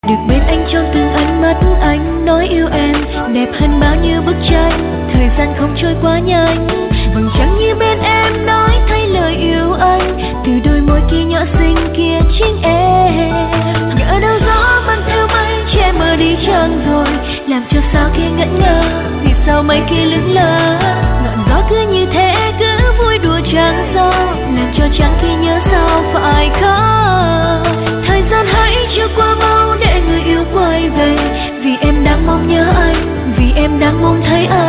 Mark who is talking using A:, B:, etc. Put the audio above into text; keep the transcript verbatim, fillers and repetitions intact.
A: Được bên anh trong từng ánh mắt anh nói yêu em, đẹp hơn bao nhiêu bức tranh. Thời gian không trôi quá nhanh, vầng trăng như bên em nói thay lời yêu anh. Từ đôi môi kia nhỏ xinh kia chính em. Nhỡ đâu gió vẫn theo mây che mờ đi trăng rồi, làm cho sao kia ngẩn ngơ vì sao mây kia lững lờ. Ngọn gió cứ như thế cứ vui đùa trăng gió, làm cho trăng kia nhớ sao phải không. Thời gian hãy trôi qua mau để người yêu quay về, vì em đang mong nhớ anh, vì em đang mong thấy anh.